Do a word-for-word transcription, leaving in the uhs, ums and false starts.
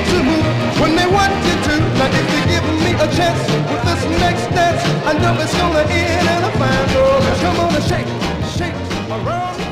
to move when they want you to. Now if you give me a chance with this next dance, I know it's gonna end in a fine roll. Come on and shake, shake around.